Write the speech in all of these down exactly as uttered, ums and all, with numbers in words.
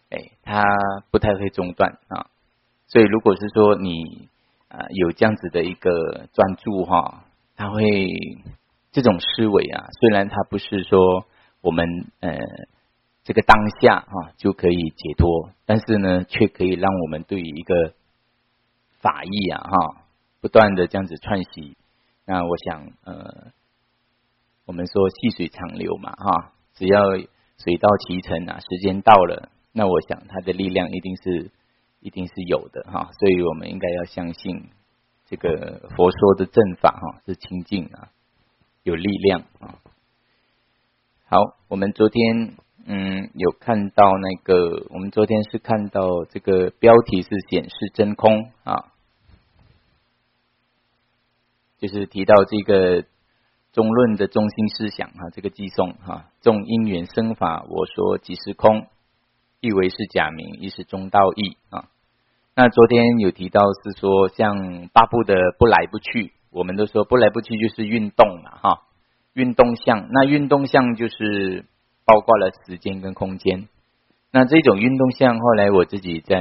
哎，它不太会中断啊。所以如果是说你啊、呃、有这样子的一个专注哈，它会这种思维啊，虽然它不是说我们呃这个当下哈、啊、就可以解脱，但是呢，却可以让我们对于一个法义啊哈，不断的这样子串习。那我想呃，我们说细水长流嘛哈，只要水到渠成啊，时间到了，那我想它的力量一定是一定是有的哈，所以我们应该要相信这个佛说的正法哈是清净啊，有力量啊。好，我们昨天嗯有看到那个，我们昨天是看到这个标题是显示真空啊。就是提到这个中论的中心思想哈，这个寄颂哈，众因缘生法，我说即是空，亦为是假名，亦是中道义啊。那昨天有提到是说，像八部的不来不去，我们都说不来不去就是运动嘛哈，运动相，那运动相就是包括了时间跟空间。那这种运动相，后来我自己在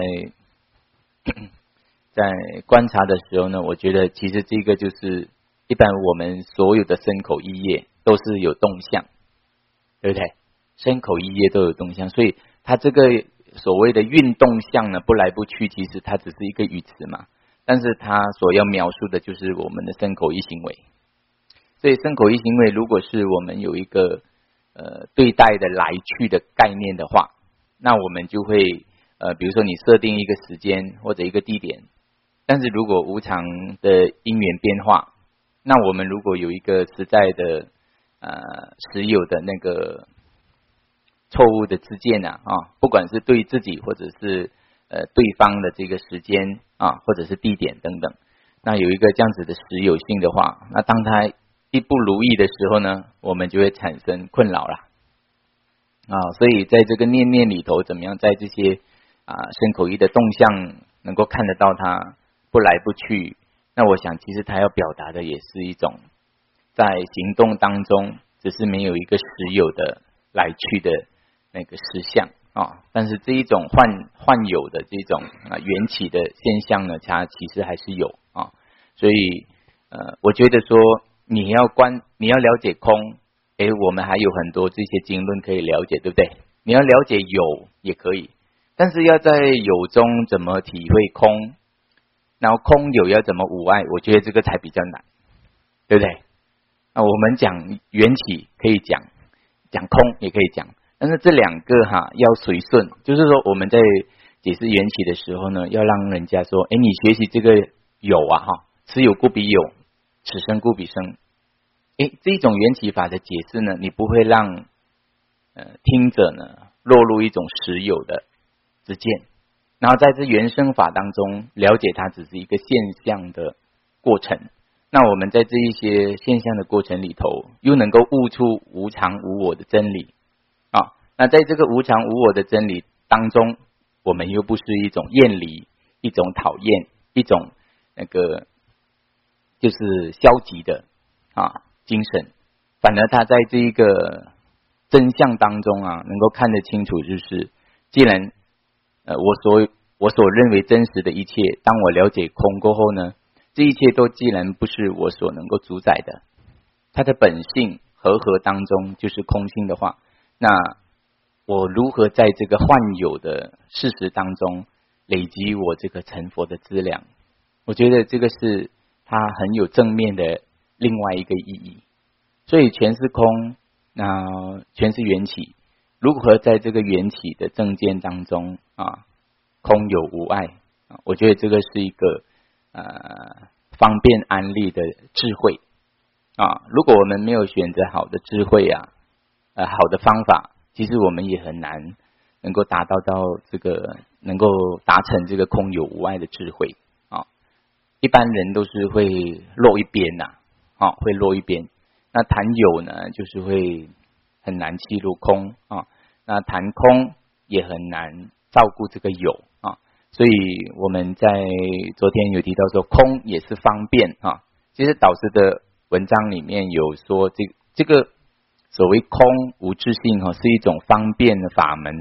在观察的时候呢，我觉得其实这个就是一般我们所有的身口意业都是有动向，对不对？身口意业都有动向，所以它这个所谓的运动相呢，不来不去，其实它只是一个语词嘛，但是它所要描述的就是我们的身口意行为。所以身口意行为，如果是我们有一个呃对待的来去的概念的话，那我们就会呃，比如说你设定一个时间或者一个地点。但是如果无常的因缘变化，那我们如果有一个实在的呃实有的那个错误的知见啊啊，不管是对自己或者是呃对方的这个时间啊，或者是地点等等，那有一个这样子的实有性的话，那当它一不如意的时候呢，我们就会产生困扰了啊。所以在这个念念里头，怎么样在这些啊身口意的动向能够看得到它不来不去，那我想其实他要表达的也是一种在行动当中只是没有一个实有的来去的那个实相啊，但是这一种幻幻有的这种啊缘起的现象呢，它其实还是有啊。所以呃我觉得说你要观你要了解空，诶我们还有很多这些经论可以了解，对不对？你要了解有也可以，但是要在有中怎么体会空，然后空有要怎么无碍，我觉得这个才比较难，对不对？那我们讲缘起可以讲，讲空也可以讲，但是这两个哈要随顺，就是说我们在解释缘起的时候呢，要让人家说，哎，你学习这个有啊哈，此有故彼有，此生故彼生。哎，这种缘起法的解释呢，你不会让呃听者呢落入一种实有的之见。然后在这原生法当中了解它只是一个现象的过程，那我们在这一些现象的过程里头又能够悟出无常无我的真理啊。那在这个无常无我的真理当中，我们又不是一种厌离，一种讨厌，一种那个就是消极的啊精神，反而他在这一个真相当中啊能够看得清楚，就是既然呃，我所我所认为真实的一切，当我了解空过后呢，这一切都既然不是我所能够主宰的，它的本性和合当中就是空性的话，那我如何在这个幻有的事实当中累积我这个成佛的资粮？我觉得这个是它很有正面的另外一个意义。所以全是空，那全是缘起。如何在这个缘起的正见当中啊，空有无碍啊？我觉得这个是一个呃方便安利的智慧啊。如果我们没有选择好的智慧啊，呃好的方法，其实我们也很难能够达到到这个能够达成这个空有无碍的智慧啊。一般人都是会落一边呐、啊，啊会落一边。那谈有呢，就是会很难契入空啊，那谈空也很难照顾这个有啊，所以我们在昨天有提到说，空也是方便啊。其实导师的文章里面有说，这这个所谓空无自性哈，是一种方便的法门呢，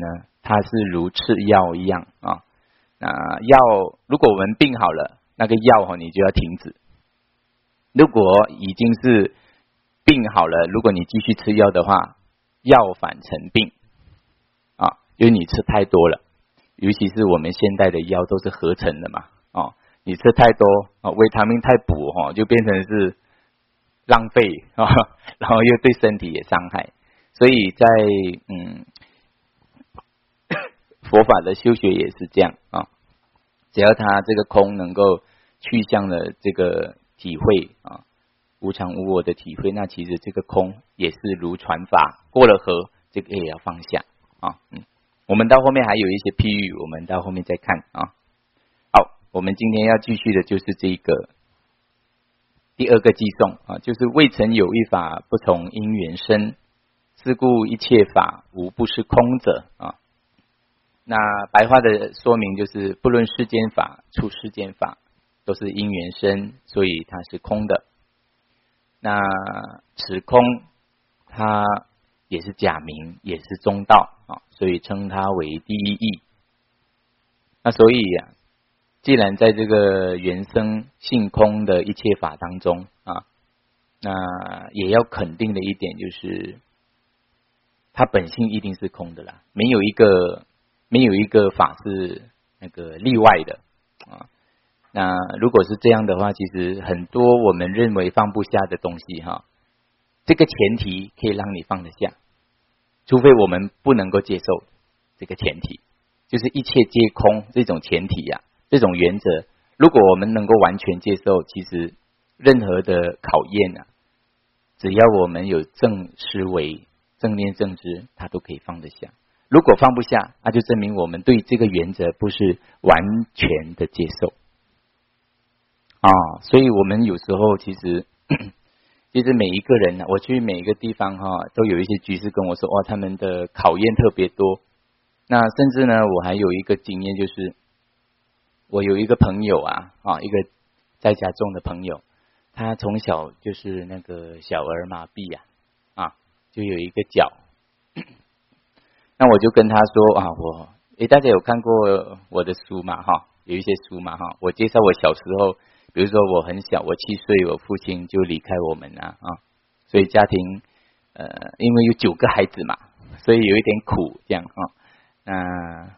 它是如吃药一样啊。那药如果我们病好了，那个药哈你就要停止。如果已经是病好了，如果你继续吃药的话，药反成病啊，因为你吃太多了，尤其是我们现代的药都是合成的嘛，哦，你吃太多啊，维他命太补哈，就变成是浪费啊，然后又对身体也伤害，所以在嗯佛法的修学也是这样啊，只要他这个空能够去向了这个体会啊。无常无我的体会，那其实这个空也是如船筏过了河，这个也要放下啊。嗯，我们到后面还有一些譬喻，我们到后面再看啊。好，我们今天要继续的就是这个第二个偈颂啊，就是未曾有一法不从因缘生，是故一切法无不是空者啊。那白话的说明就是，不论世间法、出世间法，都是因缘生，所以它是空的。那此空它也是假名，也是中道啊，所以称它为第一义。那所以啊，既然在这个原生性空的一切法当中啊，那也要肯定的一点就是，它本性一定是空的啦，没有一个没有一个法是那个例外的啊。那如果是这样的话，其实很多我们认为放不下的东西哈，这个前提可以让你放得下，除非我们不能够接受这个前提，就是一切皆空这种前提呀、啊，这种原则，如果我们能够完全接受，其实任何的考验啊，只要我们有正思维、正念正知，它都可以放得下。如果放不下，那就证明我们对这个原则不是完全的接受。啊、哦，所以我们有时候其实，其实每一个人呢，我去每一个地方哈、哦，都有一些居士跟我说，哇，他们的考验特别多。那甚至呢，我还有一个经验，就是我有一个朋友啊，啊，一个在家中的朋友，他从小就是那个小儿麻痹呀、啊，啊，就有一个脚。那我就跟他说啊，我诶，大家有看过我的书嘛？哈，有一些书嘛？哈，我介绍我小时候。比如说我很小，我七岁，我父亲就离开我们了啊，所以家庭呃，因为有九个孩子嘛，所以有一点苦这样啊。那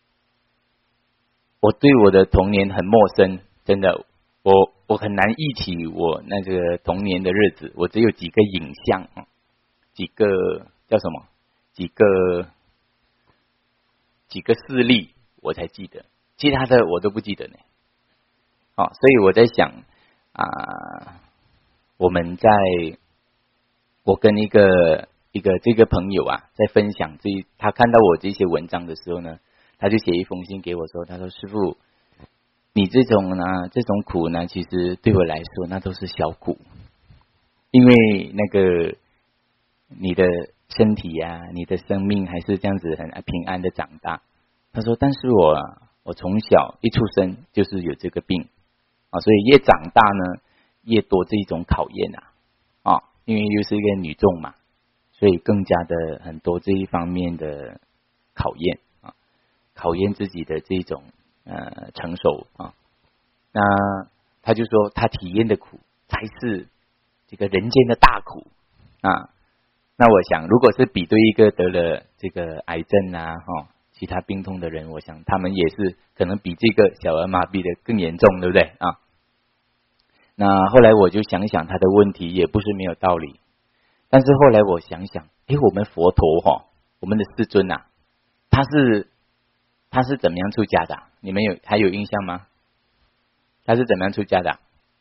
我对我的童年很陌生，真的，我我很难忆起我那个童年的日子，我只有几个影像，几个叫什么，几个几个事例我才记得，其他的我都不记得呢。好、哦，所以我在想啊、呃，我们在我跟一个一个这个朋友啊，在分享这他看到我这些文章的时候呢，他就写一封信给我说，他说师父，你这种呢这种苦呢，其实对我来说那都是小苦，因为那个你的身体啊，你的生命还是这样子很平安的长大。他说，但是我我从小一出生就是有这个病。啊，所以越长大呢，越多这一种考验啊，啊，因为又是一个女众嘛，所以更加的很多这一方面的考验啊，考验自己的这种呃成熟啊。那他就说，他体验的苦才是这个人间的大苦啊。那我想，如果是比对一个得了这个癌症啊，哈。其他病痛的人，我想他们也是可能比这个小儿麻痹的更严重，对不对啊？那后来我就想想他的问题也不是没有道理，但是后来我想想，诶，我们佛陀哈、哦，我们的世尊呐、啊，他是他是怎么样出家的、啊？你们有还有印象吗？他是怎么样出家的、啊？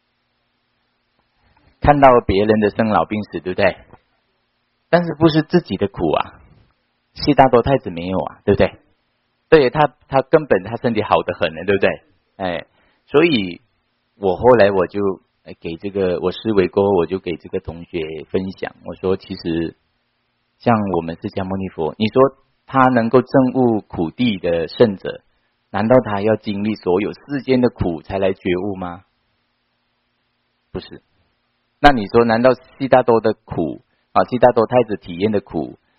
看到别人的生老病死，对不对？但是不是自己的苦啊？悉达多太子没有啊，对不对？对他，他根本他身体好得很呢，对不对？哎，所以我后来我就给这个我思维过后，我就给这个同学分享，我说其实像我们释迦牟尼佛，你说他能够证悟苦地的圣者，难道他要经历所有世间的苦才来觉悟吗？不是。那你说难道悉达多的苦啊，悉达多太子体验的苦？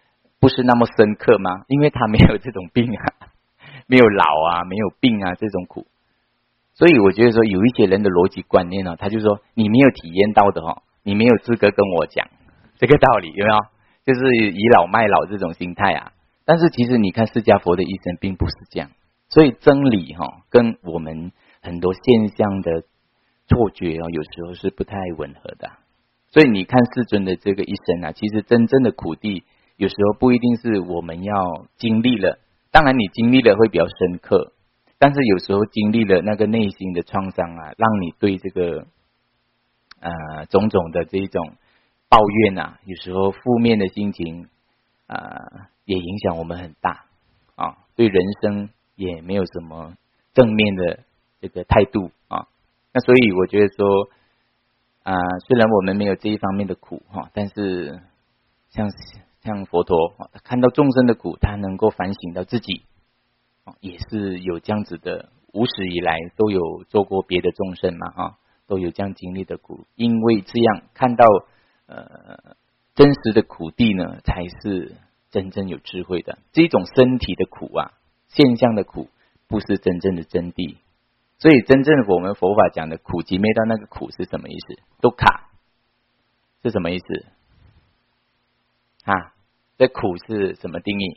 不是那么深刻吗？因为他没有这种病啊，没有老啊，没有病啊这种苦。所以我觉得说，有一些人的逻辑观念呢、啊，他就说你没有体验到的哦，你没有资格跟我讲这个道理，有没有？就是倚老卖老这种心态啊。但是其实你看释迦佛的一生并不是这样，所以真理哈、哦、跟我们很多现象的错觉哦，有时候是不太吻合的。所以你看世尊的这个一生啊，其实真正的苦地，有时候不一定是我们要经历了，当然你经历了会比较深刻。但是有时候经历了那个内心的创伤啊，让你对这个呃种种的这种抱怨啊，有时候负面的心情啊、呃，也影响我们很大啊，对人生也没有什么正面的这个态度啊。那所以我觉得说啊、呃，虽然我们没有这一方面的苦哈、啊，但是像像佛陀、啊、看到众生的苦，他能够反省到自己。也是有这样子的，无始以来都有做过别的众生嘛，哈，都有这样经历的苦，因为这样看到呃真实的苦地呢，才是真正有智慧的。这种身体的苦啊，现象的苦，不是真正的真谛。所以真正我们佛法讲的苦集灭道那个苦是什么意思？都卡是什么意思？啊，这苦是什么定义？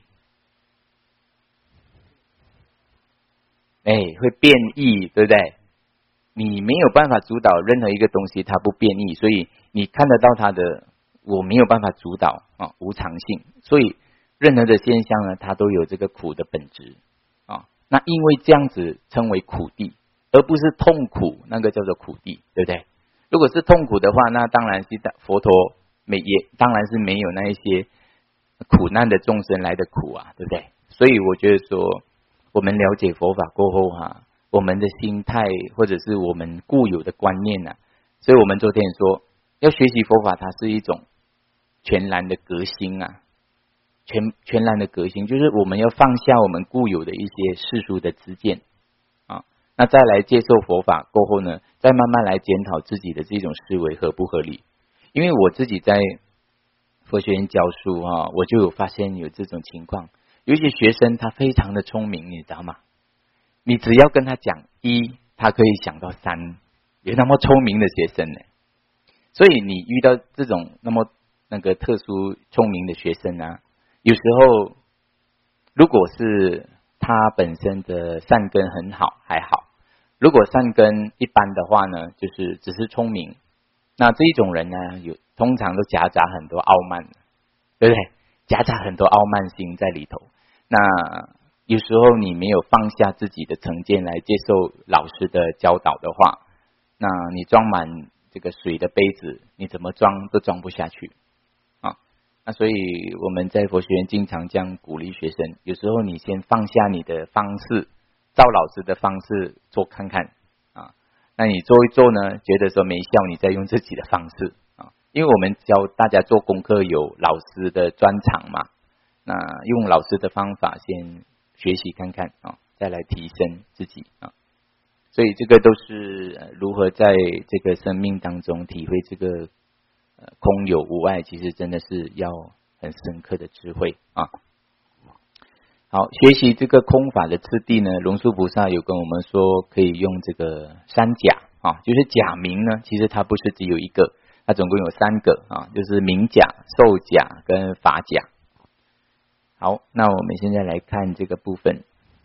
哎，会变异，对不对？你没有办法主导任何一个东西，它不变异，所以你看得到它的，我没有办法主导啊，无常性。所以任何的现象呢，它都有这个苦的本质啊。那因为这样子称为苦地，而不是痛苦，那个叫做苦地，对不对？如果是痛苦的话，那当然是佛陀没也当然是没有那一些苦难的众生来的苦啊，对不对？所以我觉得说，我们了解佛法过后哈、啊，我们的心态或者是我们固有的观念呐、啊，所以我们昨天说要学习佛法，它是一种全然的革新啊，全全然的革新，就是我们要放下我们固有的一些世俗的知见啊，那再来接受佛法过后呢，再慢慢来检讨自己的这种思维合不合理。因为我自己在佛学院教书啊，我就有发现有这种情况。有一些学生他非常的聪明，你知道吗？你只要跟他讲一，他可以想到三，有那么聪明的学生呢。所以你遇到这种那么那个特殊聪明的学生啊，有时候如果是他本身的善根很好还好，如果善根一般的话呢，就是只是聪明，那这一种人呢，有通常都夹杂很多傲慢，对不对？夹杂很多傲慢心在里头。那有时候你没有放下自己的成见来接受老师的教导的话，那你装满这个水的杯子，你怎么装都装不下去啊。那所以我们在佛学院经常这样鼓励学生，有时候你先放下你的方式，照老师的方式做看看啊。那你做一做呢，觉得说没效，你再用自己的方式啊。因为我们教大家做功课有老师的专长嘛。那用老师的方法先学习看看啊，再来提升自己啊。所以这个都是如何在这个生命当中体会这个呃空有无碍，其实真的是要很深刻的智慧啊。好，学习这个空法的次第呢，龙树菩萨有跟我们说，可以用这个三假啊，就是假名呢，其实它不是只有一个，它总共有三个啊，就是名假、受假跟法假。好，那我们现在来看这个部分。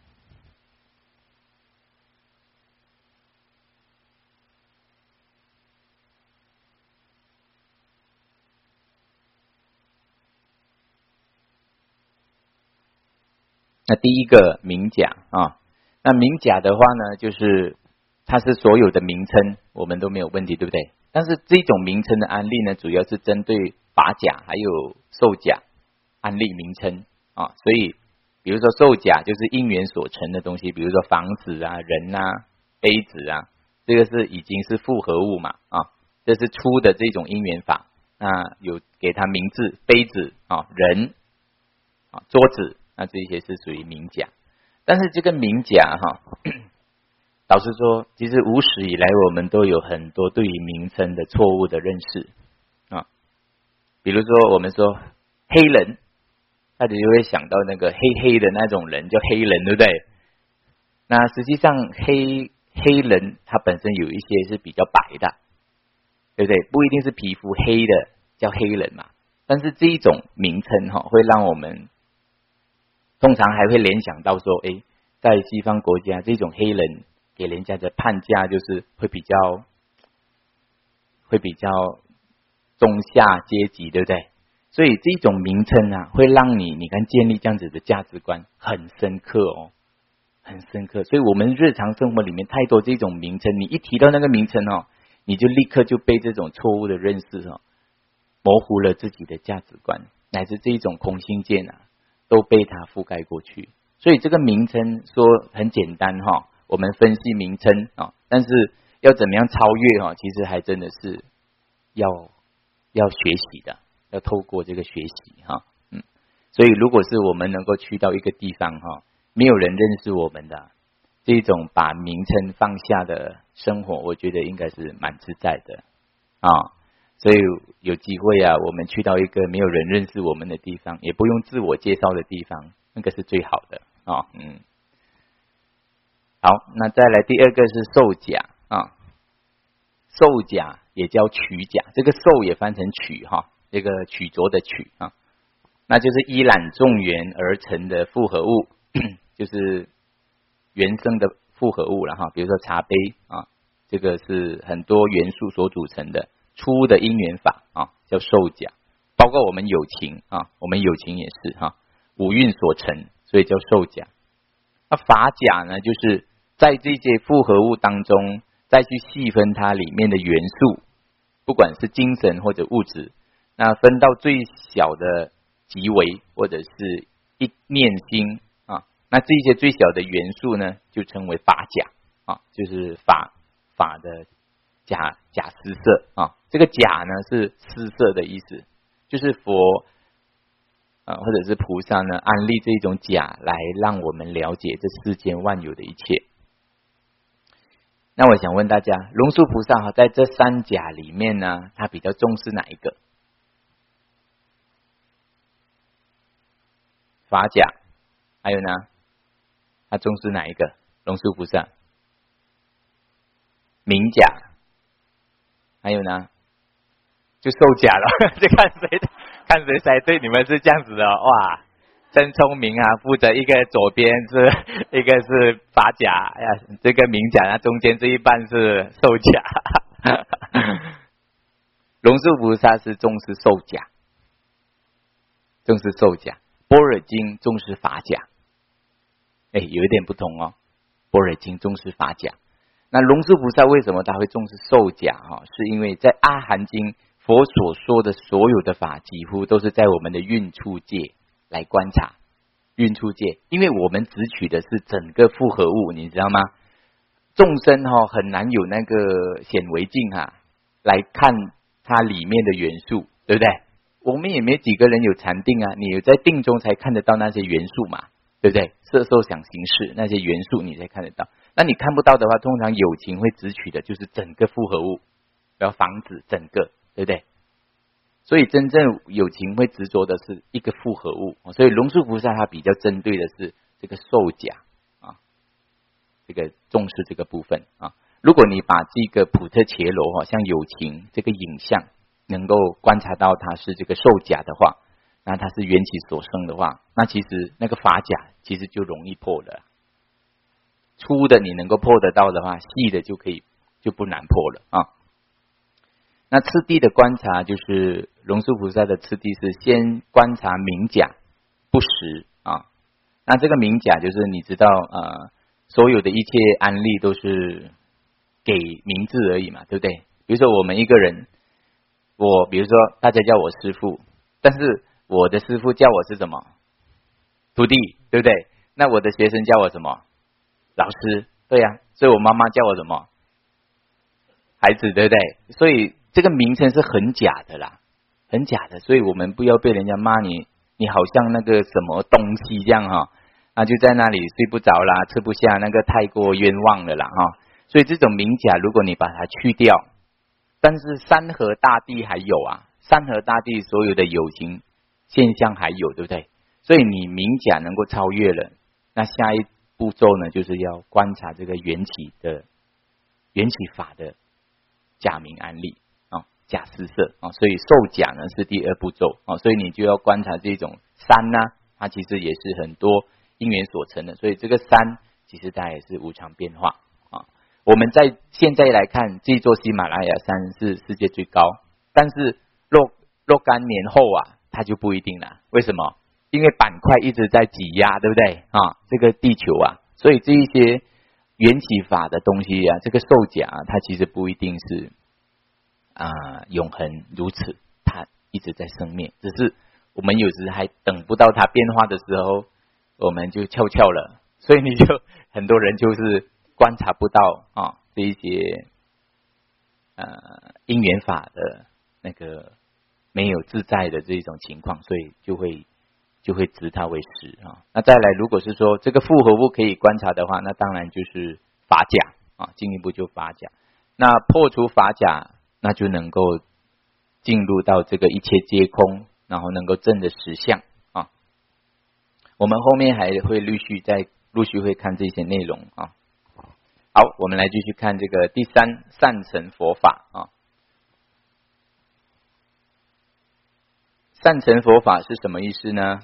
那第一个名假啊，那名假的话呢，就是它是所有的名称，我们都没有问题，对不对？但是这种名称的案例呢，主要是针对法假还有受假案例名称啊，所以比如说受假就是因缘所成的东西，比如说房子啊、人啊、杯子啊，这个是已经是复合物嘛啊，这是粗的这种因缘法。那有给它名字，杯子啊、人啊、桌子，那这些是属于名假。但是这个名假哈，老实说，其实无始以来我们都有很多对于名称的错误的认识啊，比如说我们说黑人。 大家就会想到那个黑黑的那种人叫黑人，对不对？那实际上黑黑人他本身有一些是比较白的，对不对？不一定是皮肤黑的叫黑人嘛。但是这一种名称哈，会让我们通常还会联想到说，诶，在西方国家这种黑人给人家的判价就是会比较会比较中下阶级，对不对？所以这种名称啊，会让你你看建立这样子的价值观很深刻哦，很深刻。所以我们日常生活里面太多这种名称，你一提到那个名称哦，你就立刻就被这种错误的认识哦模糊了自己的价值观，乃至这一种空心剑啊，都被它覆盖过去。所以这个名称说很简单哈、哦，我们分析名称啊、哦，但是要怎么样超越哈、哦，其实还真的是要要学习的，要透过这个学习哈、哦，嗯，所以如果是我们能够去到一个地方哈、哦，没有人认识我们的这种把名称放下的生活，我觉得应该是蛮自在的啊。哦，所以有机会啊，我们去到一个没有人认识我们的地方，也不用自我介绍的地方，那个是最好的啊、哦。嗯，好，那再来第二个是授甲啊，授甲也叫曲甲，这个授也翻成曲哈，这个曲折的曲啊，那就是依染众缘而成的复合物，就是原生的复合物了哈，比如说茶杯啊，这个是很多元素所组成的。初的因缘法啊，叫授甲，包括我们有情啊，我们有情也是哈，五蕴所成，所以叫授甲。那法甲呢，就是在这些复合物当中，再去细分它里面的元素，不管是精神或者物质，那分到最小的极微或者是一念心啊，那这些最小的元素呢，就称为法甲啊，就是法法的甲甲施色啊。这个甲呢是施色的意思，就是佛啊或者是菩萨呢安立这种甲来让我们了解这世间万有的一切。那我想问大家，龙树菩萨哈在这三甲里面呢，他比较重视哪一个？法甲，还有呢，他重视哪一个？龙树菩萨，明甲，还有呢？就受甲了，就看谁看谁才对，你们是这样子的哇，真聪明啊！负责一个左边是一个是法甲呀，这个明甲，那中间这一半是受甲。龙树菩萨是重视受甲，重视受甲；般若经重视法甲，哎，有一点不同哦。般若经重视法甲，那龙树菩萨为什么他会重视受甲？哈，是因为在阿含经。佛所说的所有的法，几乎都是在我们的蕴处界来观察。蕴处界，因为我们只取的是整个复合物，你知道吗？众生哈、哦、很难有那个显微镜哈、啊、来看它里面的元素，对不对？我们也没几个人有禅定啊，你有在定中才看得到那些元素嘛，对不对？色受想行识那些元素你才看得到。那你看不到的话，通常有情会只取的就是整个复合物，要防止整个。对不对？所以真正有情会执着的是一个复合物，所以龙树菩萨他比较针对的是这个受甲啊，这个重视这个部分啊。如果你把这个普特伽罗哈，像有情这个影像能够观察到它是这个受甲的话，那它是缘起所生的话，那其实那个法甲其实就容易破了。粗的你能够破得到的话，细的就可以就不难破了啊。那次第的观察，就是龙树菩萨的次第是先观察明甲不实啊。那这个明甲就是你知道呃，所有的一切安利都是给名字而已嘛，对不对？比如说我们一个人，我比如说大家叫我师父，但是我的师父叫我是什么？徒弟，对不对？那我的学生叫我什么？老师，对呀、啊。所以我妈妈叫我什么？孩子，对不对？所以这个名称是很假的啦，很假的，所以我们不要被人家骂你，你好像那个什么东西这样哈，啊就在那里睡不着啦，吃不下，那个太过冤枉了啦哈。所以这种名甲，如果你把它去掉，但是山河大地还有啊，山河大地所有的有情现象还有，对不对？ 所以你明假能够超越了，那下一步骤呢，就是要观察这个缘起的缘起法的假名安立啊，假施设啊，所以受假呢是第二步骤啊，所以你就要观察这种三呢、啊，它其实也是很多因缘所成的，所以这个三其实它也是无常变化啊。我们在现在来看，这座喜马拉雅山是世界最高，但是若若干年后啊，它就不一定了。为什么？因为板块一直在挤压，对不对啊？这个地球啊，所以这一些缘起法的东西啊，这个受假、啊、它其实不一定是啊、呃、永恒如此，它一直在生灭，只是我们有时还等不到它变化的时候，我们就翘翘了，所以你就很多人就是观察不到啊这一些呃因缘法的那个没有自在的这种情况，所以就会就会执它为实啊。那再来，如果是说这个复合物可以观察的话，那当然就是法假啊，进一步就法假。那破除法假，那就能够进入到这个一切皆空，然后能够证的实相啊。我们后面还会陆续再陆续会看这些内容啊。好，我们来继续看这个第三善成佛法啊。善成佛法是什么意思呢？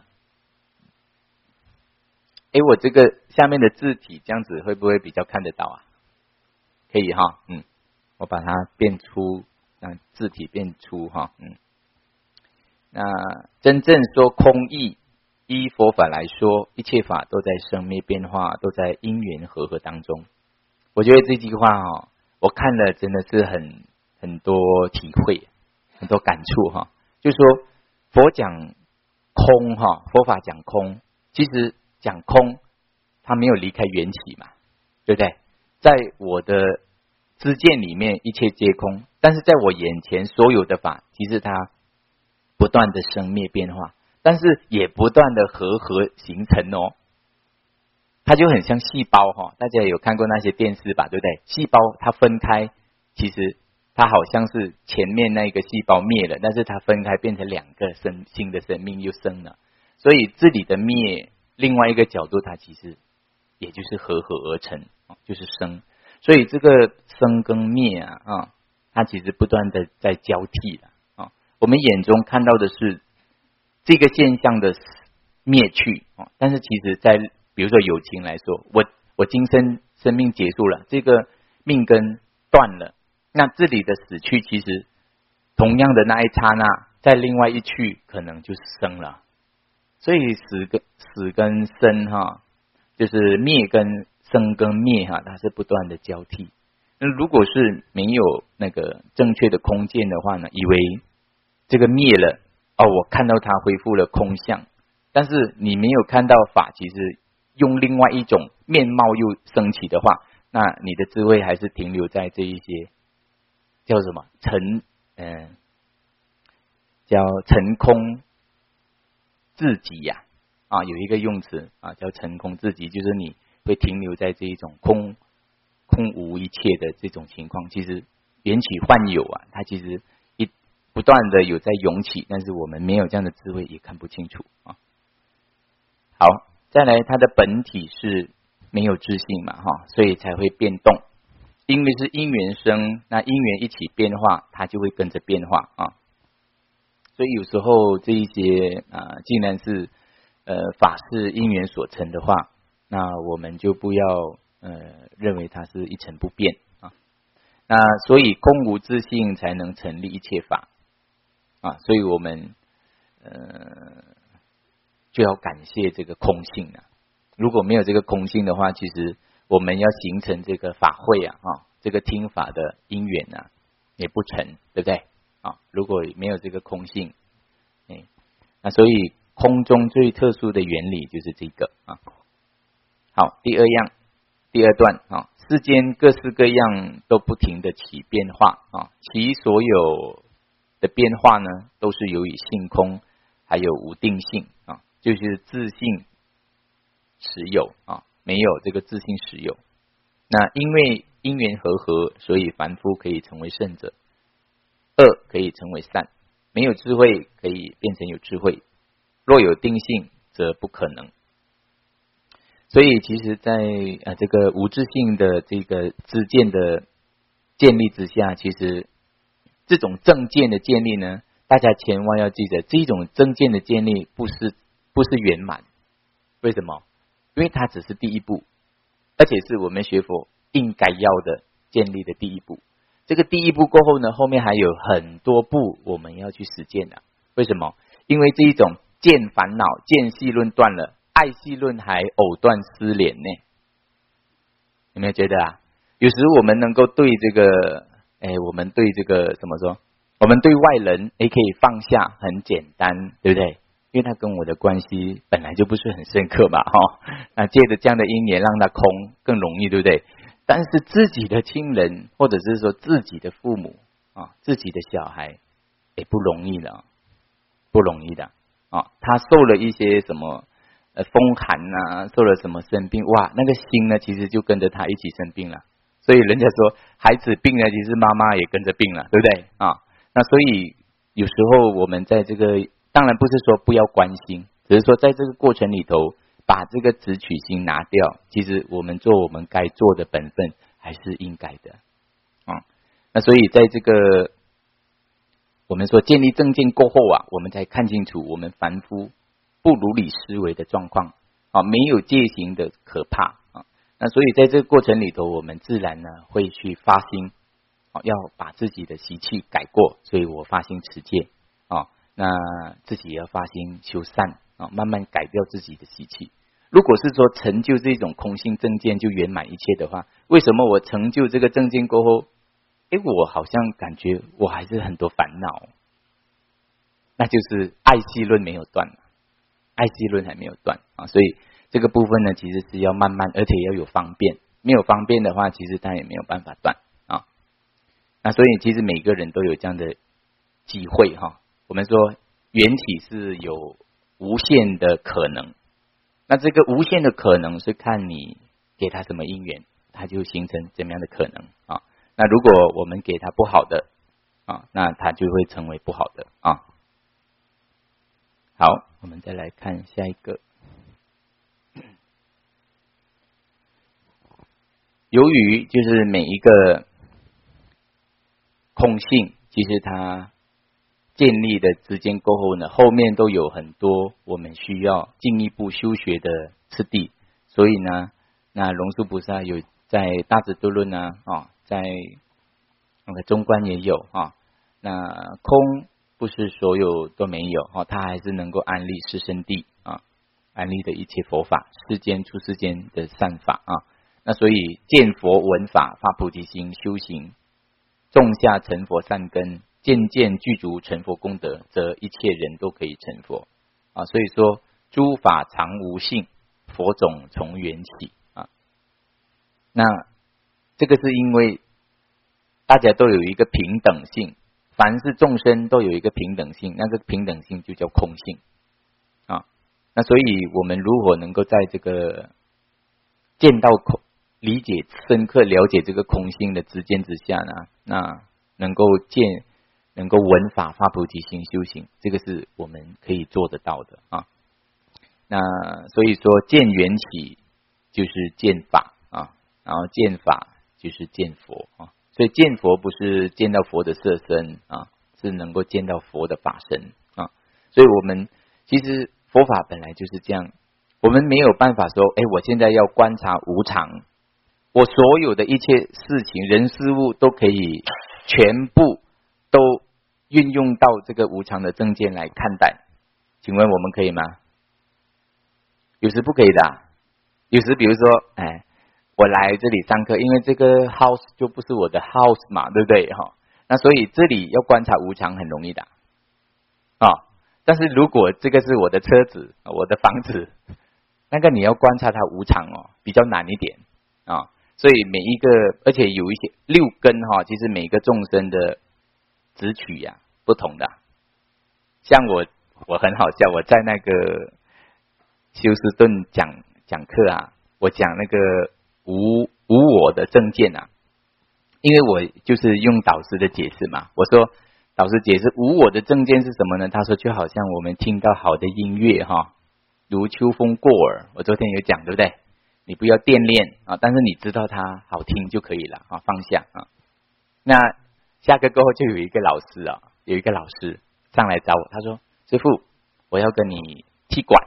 诶，我这个下面的字体这样子会不会比较看得到啊？可以哈，嗯，我把它变粗，让字体变粗哈，嗯。那真正说空义，依佛法来说，一切法都在生灭变化，都在因缘和合当中。我觉得这句话哈，我看了真的是很很多体会，很多感触哈。就说佛讲空哈，佛法讲空，其实讲空，它没有离开缘起嘛，对不对？在我的知见里面，一切皆空，但是在我眼前所有的法，其实它不断的生灭变化，但是也不断的和合形成哦。它就很像细胞哈，大家有看过那些电视吧，对不对？细胞它分开，其实它好像是前面那个细胞灭了，但是它分开变成两个生新的生命又生了，所以这里的灭，另外一个角度，它其实也就是和合而成，就是生。所以这个生跟灭啊，啊，它其实不断的在交替的啊。我们眼中看到的是这个现象的灭去啊，但是其实在比如说友情来说，我我今生生命结束了，这个命根断了，那这里的死去，其实同样的那一刹那，在另外一去可能就生了。所以死跟死跟生哈，就是灭跟生跟灭哈，它是不断的交替。那如果是没有那个正确的空见的话呢，以为这个灭了哦，我看到它恢复了空相，但是你没有看到法，其实用另外一种面貌又升起的话，那你的智慧还是停留在这一些叫什么成嗯、呃、叫成空自己呀 啊, 啊有一个用词啊叫成空自己，就是你会停留在这一种空空无一切的这种情况。其实缘起幻有啊，它其实一不断的有在涌起，但是我们没有这样的智慧也看不清楚啊。好，再来它的本体是没有自性嘛哈，所以才会变动。因为是因缘生，那因缘一起变化，它就会跟着变化啊。所以有时候这一些啊，既然是呃法是因缘所成的话，那我们就不要呃认为它是一成不变啊。那所以空无自性才能成立一切法啊，所以我们呃就要感谢这个空性啊。如果没有这个空性的话，其实我们要形成这个法会啊，啊这个听法的因缘啊，也不成，对不对？啊，如果没有这个空性，哎，那所以空中最特殊的原理就是这个啊。好，第二样，第二段啊，世间各式各样都不停的起变化啊，其所有的变化呢，都是由于性空，还有无定性啊，就是自性实有啊，没有这个自性实有。那因为因缘和合，所以凡夫可以成为圣者，恶可以成为善，没有智慧可以变成有智慧。若有定性， 则不可能。所以其实在呃这个无自性的这个知见的建立之下，其实这种正见的建立呢，大家千万要记得，这种正见的建立不是不是圆满。为什么？因为它只是第一步，而且是我们学佛应该要的建立的第一步。这个第一步过后呢，后面还有很多步我们要去实践的。为什么？因为这一种见烦恼、见系论断了，爱系论还藕断丝连呢。有没有觉得啊？有时我们能够对这个，哎，我们对这个怎么说？我们对外人也可以放下，很简单，对不对？因为他跟我的关系本来就不是很深刻嘛，哈、哦。那借着这样的因缘让他空更容易，对不对？但是自己的亲人，或者是说自己的父母啊，自己的小孩，也不容易的，不容易的啊。他受了一些什么呃风寒啊，受了什么生病，哇，那个心呢，其实就跟着他一起生病了。所以人家说，孩子病了，其实妈妈也跟着病了，对不对啊？那所以有时候我们在这个，当然不是说不要关心，只是说在这个过程里头，把这个执取心拿掉，其实我们做我们该做的本分还是应该的啊。那所以在这个我们说建立正见过后啊，我们才看清楚我们凡夫不如理思维的状况啊，没有戒行的可怕啊。那所以在这个过程里头，我们自然呢会去发心啊，要把自己的习气改过，所以我发心持戒啊，那自己也要发心修善啊，慢慢改掉自己的习气。如果是说成就这种空性正见就圆满一切的话，为什么我成就这个正见过后，诶，我好像感觉我还是很多烦恼？那就是爱系论没有断，爱系论还没有断啊，所以这个部分呢，其实是要慢慢，而且要有方便，没有方便的话，其实它也没有办法断啊。那所以其实每个人都有这样的机会哈。我们说缘起是有无限的可能。那这个无限的可能是看你给他什么因缘，它就形成怎么样的可能啊？那如果我们给他不好的啊，那他就会成为不好的啊。好，我们再来看下一个。由于就是每一个空性，其实它建立的之间过后呢，后面都有很多我们需要进一步修学的次第。所以呢，那龙树菩萨有在大智度论啊，啊，在那个中观也有啊。那空不是所有都没有啊，它还是能够安立四圣谛啊，安立的一切佛法，世间出世间的善法啊。那所以见佛闻法发菩提心修行，种下成佛善根。渐渐具足成佛功德，则一切人都可以成佛啊！所以说，诸法常无性，佛种从缘起啊。那这个是因为大家都有一个平等性，凡是众生都有一个平等性，那个平等性就叫空性啊。那所以我们如果能够在这个见到空、理解深刻了解这个空性的之间之下呢，那能够见。能够闻法发菩提心修行，这个是我们可以做得到的啊。那所以说见缘起就是见法啊，然后见法就是见佛啊。所以见佛不是见到佛的色身啊，是能够见到佛的法身啊。所以我们其实佛法本来就是这样，我们没有办法说，哎，我现在要观察无常，我所有的一切事情、人、事物都可以全部都运用到这个无常的正见来看待，请问我们可以吗？有时不可以的、啊，有时比如说，哎，我来这里上课，因为这个 house 就不是我的 house 嘛，对不对哈？那所以这里要观察无常很容易的啊、哦，但是如果这个是我的车子、我的房子，那个你要观察它无常哦，比较难一点啊、哦。所以每一个，而且有一些六根哈、哦，其实每一个众生的执取呀、啊、不同的，像我我很好笑，我在那个休斯顿讲讲课啊，我讲那个无无我的正见啊，因为我就是用导师的解释嘛，我说导师解释无我的正见是什么呢？他说就好像我们听到好的音乐哈， 如秋风过耳，我昨天有讲对不对？你不要惦恋啊，但是你知道它好听就可以了啊，放下啊。那下课过后就有一个老师啊，有一个老师上来找我，他说：“师父，我要跟你踢馆。”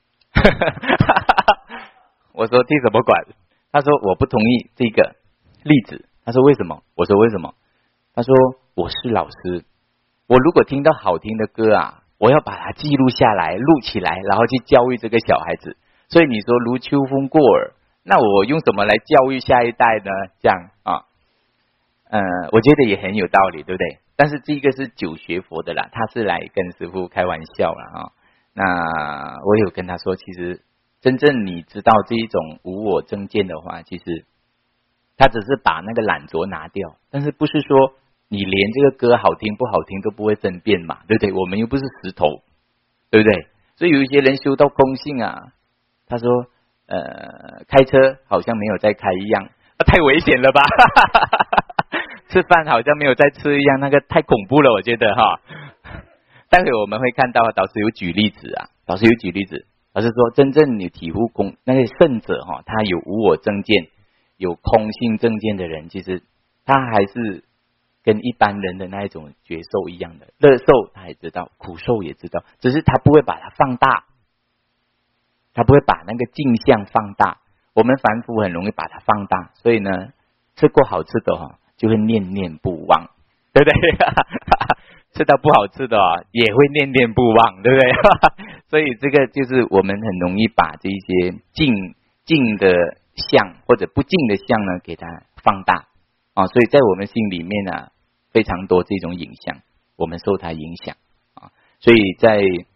我说：“踢什么馆？”他说：“我不同意这个例子。”他说：“为什么？”我说：“为什么？”他说：“我是老师，我如果听到好听的歌啊，我要把它记录下来，录起来，然后去教育这个小孩子。所以你说如秋风过耳，那我用什么来教育下一代呢？这样啊，呃，我觉得也很有道理，对不对？但是这个是久学佛的啦，他是来跟师父开玩笑啦啊。那我有跟他说，其实真正你知道这一种无我正见的话，其实他只是把那个懒惰拿掉，但是不是说你连这个歌好听不好听都不会分辨嘛，对不对？我们又不是石头，对不对？所以有一些人修到空性啊，他说呃，开车好像没有在开一样，啊、太危险了吧吃饭好像没有在吃一样，那个太恐怖了，我觉得哈。待会我们会看到导师有举例子啊，导师有举例子，导师说真正你体悟空那个圣者哈，他有无我正见，有空性正见的人，其实他还是跟一般人的那一种觉受一样的，乐受他也知道，苦受也知道，只是他不会把它放大，他不会把那个镜像放大。我们凡夫很容易把它放大，所以呢，吃过好吃的哈，就会念念不忘，对不对？吃到不好吃的啊，也会念念不忘，对不对？所以这个就是我们很容易把这一些净净的相或者不净的相呢，给它放大啊。所以在我们心里面呢、啊，非常多这种影像，我们受它影响啊。所以在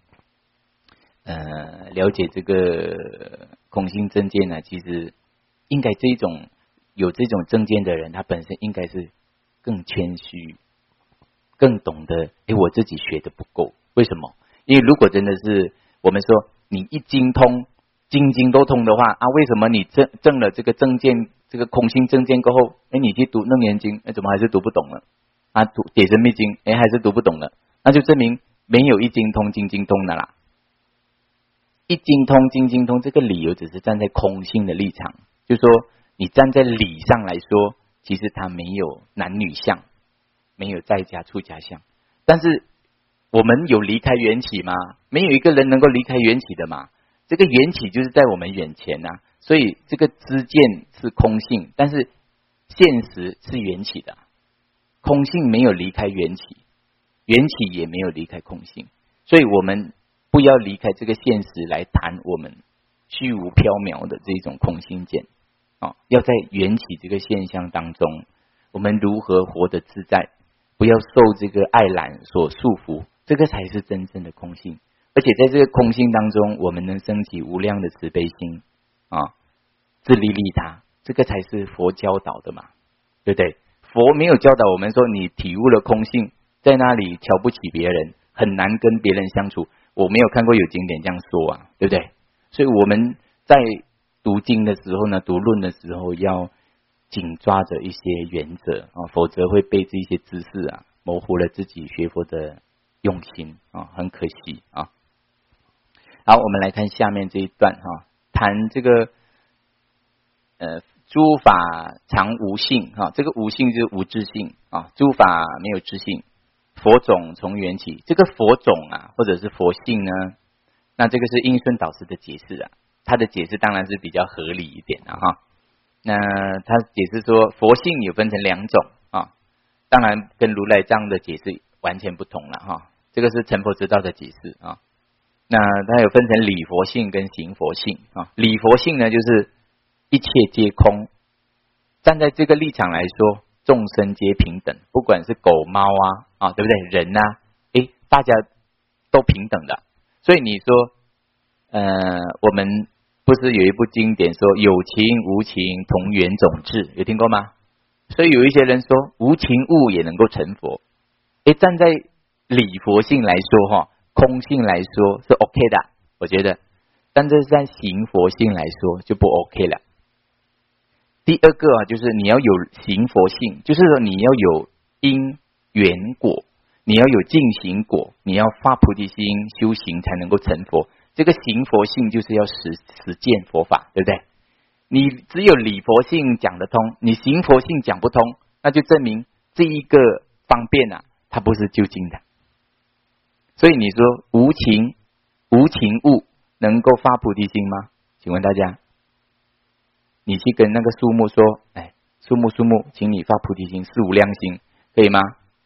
呃了解这个空性正见呢，其实应该这种有这种正见的人，他本身应该是更谦虚。更懂得，诶，我自己学的不够，为什么？因为如果真的是我们说你一精通，经经都通的话啊，为什么你证证了这个正见，这个空性正见过后，诶，你去读楞严经，诶，怎么还是读不懂了？啊，读解深密经，诶，还是读不懂了？那就证明没有一精通，经经通的啦。一精通，经经通，这个理由只是站在空性的立场，就是说你站在理上来说，其实它没有男女相。没有在家出家相，但是我们有离开缘起吗？没有一个人能够离开缘起的嘛。这个缘起就是在我们眼前啊，所以这个知见是空性，但是现实是缘起的。空性没有离开缘起，缘起也没有离开空性，所以我们不要离开这个现实来谈我们虚无缥缈的这种空性见啊，要在缘起这个现象当中，我们如何活得自在。不要受这个爱染所束缚，这个才是真正的空性。而且在这个空性当中，我们能升起无量的慈悲心啊，自利利他，这个才是佛教导的嘛，对不对？佛没有教导我们说你体悟了空性，在那里瞧不起别人，很难跟别人相处。我没有看过有经典这样说啊，对不对？所以我们在读经的时候呢，读论的时候要紧抓着一些原则啊，否则会被这些知识啊模糊了自己学佛的用心啊，很可惜啊。好，我们来看下面这一段哈、啊，谈这个呃诸法常无性哈、啊，这个无性就是无自性啊，诸法没有自性，佛种从缘起，这个佛种啊或者是佛性呢，那这个是应顺导师的解释啊，他的解释当然是比较合理一点的、啊、哈。那他解释说，佛性有分成两种啊，当然跟如来这样的解释完全不同了哈。这个是成佛之道的解释啊。那它有分成理佛性跟行佛性啊。理佛性呢，就是一切皆空，站在这个立场来说，众生皆平等，不管是狗猫啊啊，对不对？人呐、啊，诶，大家都平等的。所以你说，呃，我们。不是有一部经典说有情无情同源种智，有听过吗？所以有一些人说无情物也能够成佛。诶，站在理佛性来说哈，空性来说是 OK 的，我觉得。但是在行佛性来说就不 OK 了。第二个啊，就是你要有行佛性，就是说你要有因缘果，你要有净行果，你要发菩提心修行才能够成佛。 这个行佛性就是要实实践佛法，对不对？你只有理佛性讲得通，你行佛性讲不通，那就证明这一个方便啊，它不是究竟的。所以你说无情无情物能够发菩提心吗？请问大家，你去跟那个树木说，哎，树木树木，请你发菩提心，是无量心，可以吗？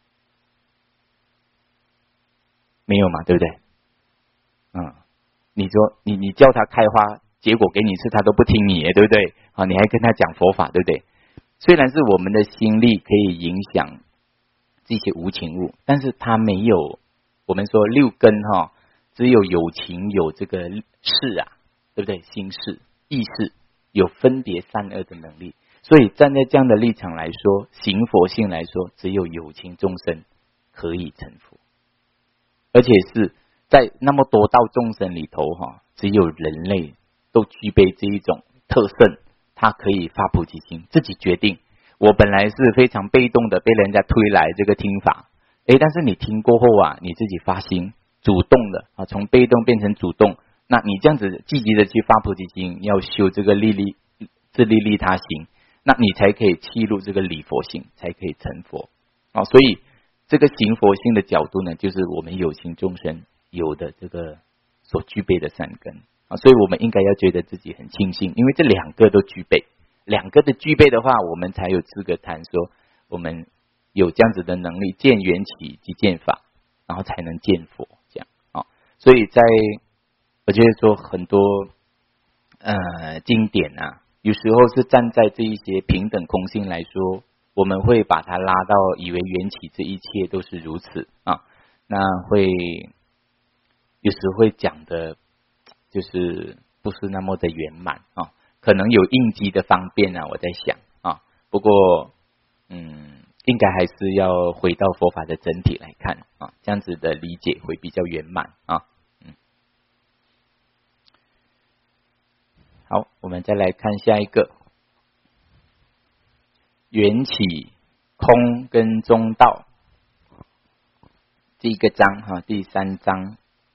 没有嘛，对不对？嗯，你说你你叫他开花，结果给你吃，他都不听你，对不对？啊，你还跟他讲佛法，对不对？虽然是我们的心力可以影响这些无情物，但是它没有我们说六根哈，只有有情有这个识啊，对不对？心识、意识有分别善恶的能力，所以站在这样的立场来说，行佛性来说，只有有情众生可以成佛，而且是在那么多道众生里头哈，只有人类都具备这一种特性，他可以发菩提心，自己决定。我本来是非常被动的，被人家推来这个听法，诶，但是你听过后啊，你自己发心，主动的啊，从被动变成主动，那你这样子积极的去发菩提心，要修这个利利自利利他行，那你才可以契入这个理佛性，才可以成佛啊。所以这个行佛性的角度呢，就是我们有情众生有的这个所具备的善根啊，所以我们应该要觉得自己很庆幸，因为这两个都具备，两个的具备的话，我们才有资格谈说我们有这样子的能力，见缘起即见法，然后才能见佛这样啊。所以在我觉得说很多呃经典啊，有时候是站在这一些平等空性来说，我们会把它拉到以为缘起这一切都是如此啊，那会有时会讲的就是不是那么的圆满啊，可能有应机的方便啊，我在想啊，不过嗯，应该还是要回到佛法的整体来看啊，这样子的理解会比较圆满啊。嗯，好，我们再来看下一个缘起空跟中道这一个章哈，第三章。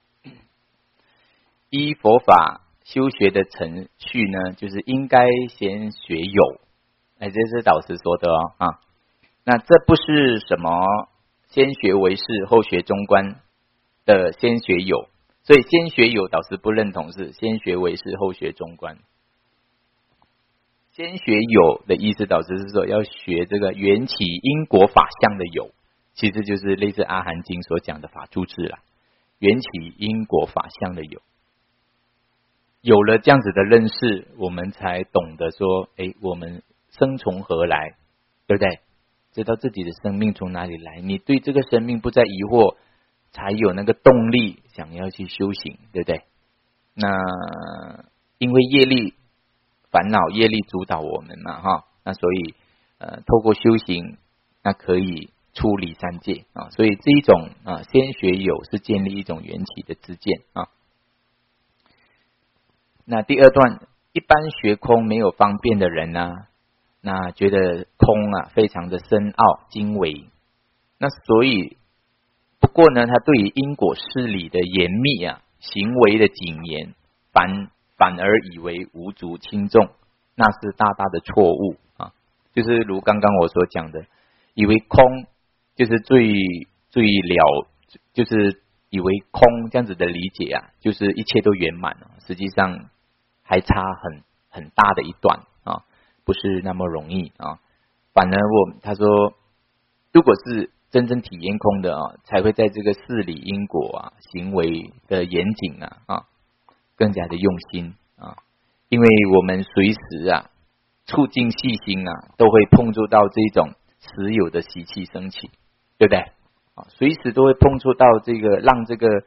依佛法修学的程序呢，就是应该先学有，哎，这是导师说的哦啊。那这不是什么先学唯识后学中观的先学有，所以先学有导师不认同是先学唯识后学中观。先学有的意思，导师是说要学这个缘起因果法相的有，其实就是类似阿含经所讲的法住智啦，缘起因果法相的有。有了这样子的认识，我们才懂得说，哎，我们生从何来，对不对？知道自己的生命从哪里来，你对这个生命不再疑惑，才有那个动力想要去修行，对不对？那因为业力烦恼业力主导我们嘛，哈，那所以呃，透过修行，那可以出离三界啊，所以这一种啊，先学有是建立一种缘起的知见啊。那第二段，一般学空没有方便的人呢、啊，那觉得空啊非常的深奥精微，那所以不过呢，他对于因果事理的严密啊，行为的谨严，反反而以为无足轻重，那是大大的错误啊！就是如刚刚我所讲的，以为空就是最最了，就是以为空这样子的理解啊，就是一切都圆满了，实际上还差很很大的一段啊，不是那么容易啊。反而我他说，如果是真正体验空的啊，才会在这个事理因果啊、行为的严谨啊啊，更加的用心啊，因为我们随时啊促进细心啊，都会碰触到这种实有的习气升起，对不对？啊，随时都会碰触到这个让这个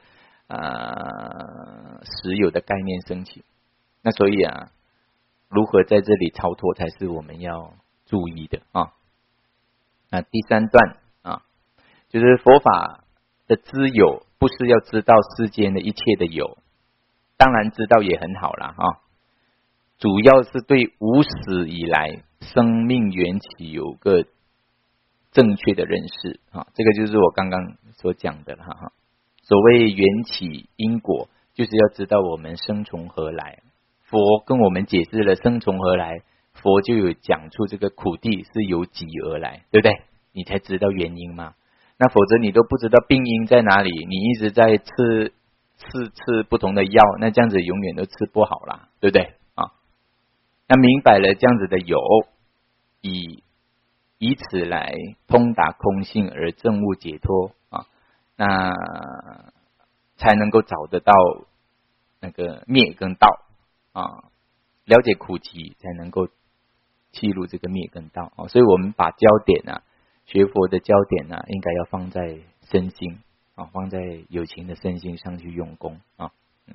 呃实有的概念升起。那所以啊，如何在这里超脱，才是我们要注意的啊。那第三段啊，就是佛法的知有，不是要知道世间的一切的有，当然知道也很好啦啊。主要是对无始以来生命缘起有个正确的认识啊，这个就是我刚刚所讲的哈哈。所谓缘起因果， 就是要知道我们生从何来。佛跟我们解释了生从何来，佛就有讲出这个苦地是由己而来，对不对？你才知道原因嘛。那否则你都不知道病因在哪里，你一直在吃吃吃不同的药，那这样子永远都吃不好啦，对不对啊？那明白了这样子的有，以以此来通达空性而证悟解脱啊，那才能够找得到那个灭跟道啊，了解苦集才能够契入这个灭跟道啊。所以我们把焦点啊，学佛的焦点啊，应该要放在身心啊，放在有情的身心上去用功啊。嗯，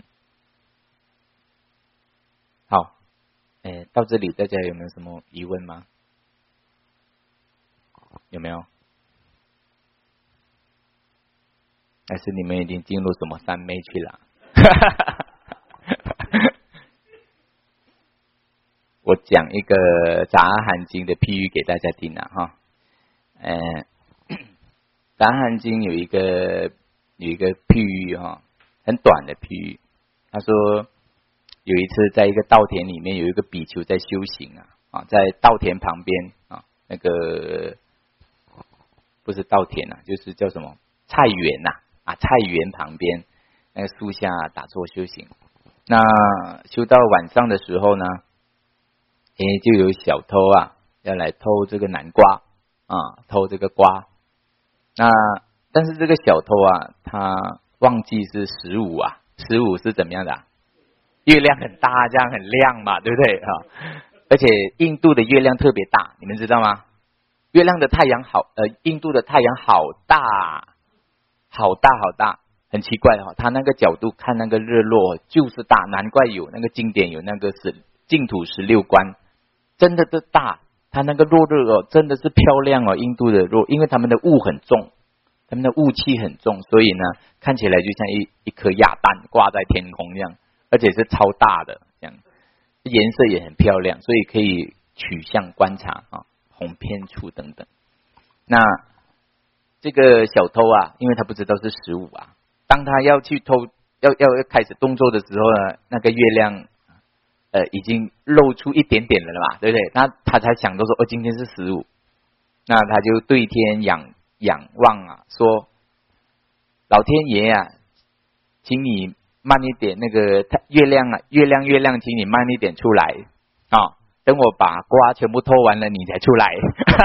好，哎，到这里大家有没有什么疑问吗？有没有？还是你们已经进入什么三昧去了？我讲一个杂含经的譬喻给大家听啊哈。呃，杂含经有一个有一个譬喻哈，很短的譬喻。他说有一次在一个稻田里面有一个比丘在修行啊啊，在稻田旁边啊，那个不是稻田啊，就是叫什么菜园呐啊，菜园旁边那个树下打坐修行。那修到晚上的时候呢，诶，就有小偷啊要来偷这个南瓜啊，偷这个瓜。那但是这个小偷啊，他忘记是十五啊，十五是怎么样的、啊？月亮很大，这样很亮嘛，对不对啊？而且印度的月亮特别大，你们知道吗？月亮的太阳好，呃，印度的太阳好大，好大好大，很奇怪哈、哦，它那个角度看那个日落就是大，难怪有那个经典有那个是净土十六观，真的是大，它那个落日哦，真的是漂亮哦，印度的落，因为他们的雾很重，他们的雾气很重，所以呢，看起来就像一一颗亚蛋挂在天空一样，而且是超大的，这样颜色也很漂亮，所以可以取向观察啊。红偏处等等，那这个小偷啊，因为他不知道是十五啊，当他要去偷，要要开始动作的时候呢，那个月亮呃已经露出一点点了嘛，对不对？那他才想到说，哦，今天是十五，那他就对天仰仰望啊，说，老天爷啊，请你慢一点，那个月亮啊，月亮月亮，请你慢一点出来啊。哦，等我把瓜全部偷完了，你才出来。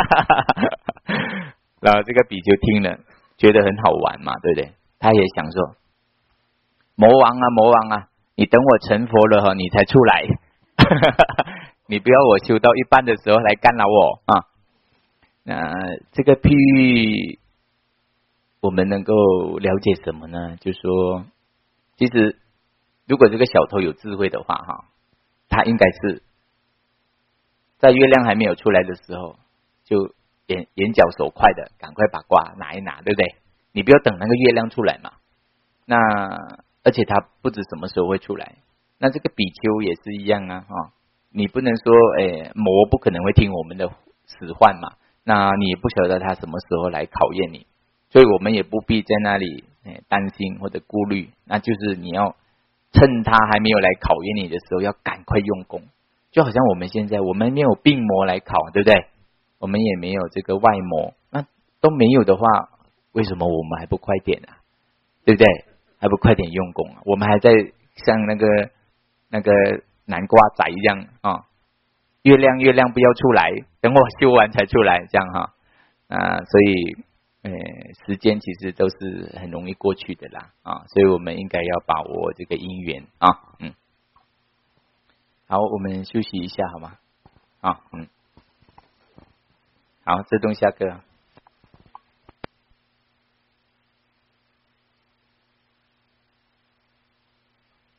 然后这个比丘听了，觉得很好玩嘛，对不对？他也想说，魔王啊，魔王啊，你等我成佛了哈，你才出来。你不要我修到一半的时候来干扰我啊。那这个譬喻，我们能够了解什么呢？就是说，其实如果这个小偷有智慧的话哈，他应该是在月亮还没有出来的时候，就眼眼角手快的，赶快把瓜拿一拿，对不对？你不要等那个月亮出来嘛。那而且他不知什么时候会出来。那这个比丘也是一样啊，哈，你不能说，诶，魔不可能会听我们的使唤嘛。那你也不晓得他什么时候来考验你，所以我们也不必在那里诶担心或者顾虑。那就是你要趁他还没有来考验你的时候，要赶快用功。就好像我们现在，我们没有病魔来考，对不对？我们也没有这个外魔，那都没有的话，为什么我们还不快点啊？对不对？还不快点用功啊？我们还在像那个那个南瓜仔一样啊，月亮月亮不要出来，等我修完才出来，这样哈啊，所以呃，时间其实都是很容易过去的啦啊，所以我们应该要把握这个因缘啊，嗯。好，我们休息一下好吗？啊，嗯，好，自动下课。